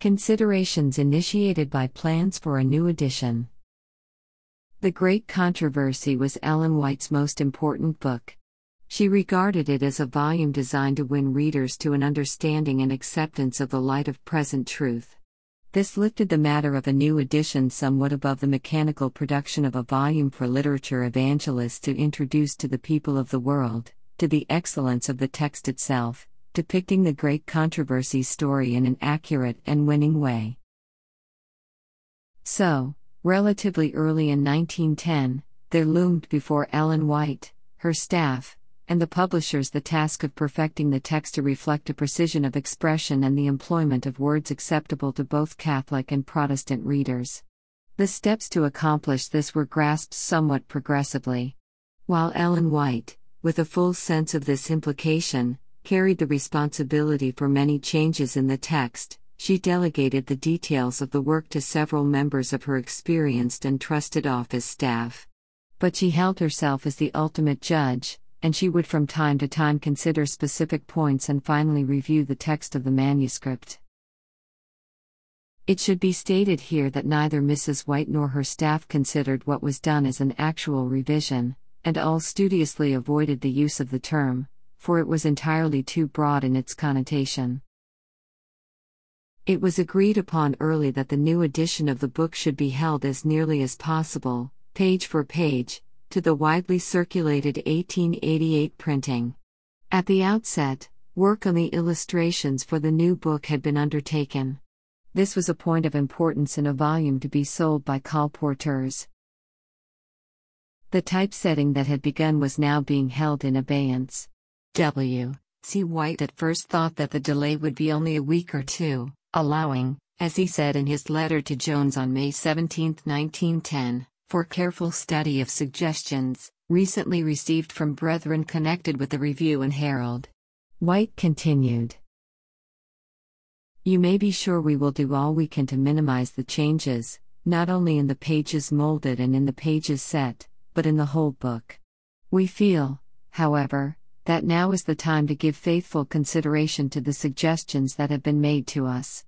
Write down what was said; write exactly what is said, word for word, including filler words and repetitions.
Considerations initiated by plans for a new edition. The Great Controversy was Ellen White's most important book. She regarded it as a volume designed to win readers to an understanding and acceptance of the light of present truth. This lifted the matter of a new edition somewhat above the mechanical production of a volume for literature evangelists to introduce to the people of the world, to the excellence of the text itself, depicting the Great Controversy's story in an accurate and winning way. So, relatively early in nineteen ten, there loomed before Ellen White, her staff, and the publishers the task of perfecting the text to reflect a precision of expression and the employment of words acceptable to both Catholic and Protestant readers. The steps to accomplish this were grasped somewhat progressively. While Ellen White, with a full sense of this implication, carried the responsibility for many changes in the text, she delegated the details of the work to several members of her experienced and trusted office staff. But she held herself as the ultimate judge, and she would from time to time consider specific points and finally review the text of the manuscript. It should be stated here that neither Missus White nor her staff considered what was done as an actual revision, and all studiously avoided the use of the term, for it was entirely too broad in its connotation. It was agreed upon early that the new edition of the book should be held as nearly as possible, page for page, to the widely circulated eighteen eighty-eight printing. At the outset, work on the illustrations for the new book had been undertaken. This was a point of importance in a volume to be sold by colporteurs. The typesetting that had begun was now being held in abeyance. W. C. White at first thought that the delay would be only a week or two, allowing, as he said in his letter to Jones on May seventeenth, nineteen ten, for careful study of suggestions, recently received from brethren connected with the Review and Herald. White continued, "You may be sure we will do all we can to minimize the changes, not only in the pages molded and in the pages set, but in the whole book. We feel, however, that now is the time to give faithful consideration to the suggestions that have been made to us.